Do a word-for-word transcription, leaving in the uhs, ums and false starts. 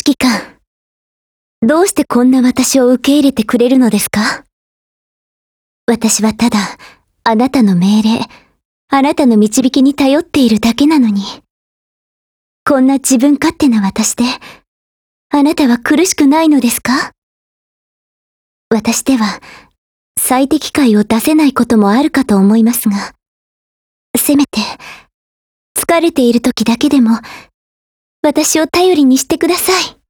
揮官。どうしてこんな私を受け入れてくれるのですか？私はただ、あなたの命令、あなたの導きに頼っているだけなのに。こんな自分勝手な私で、あなたは苦しくないのですか？私では、最適解を出せないこともあるかと思いますが、せめて、疲れている時だけでも、私を頼りにしてください。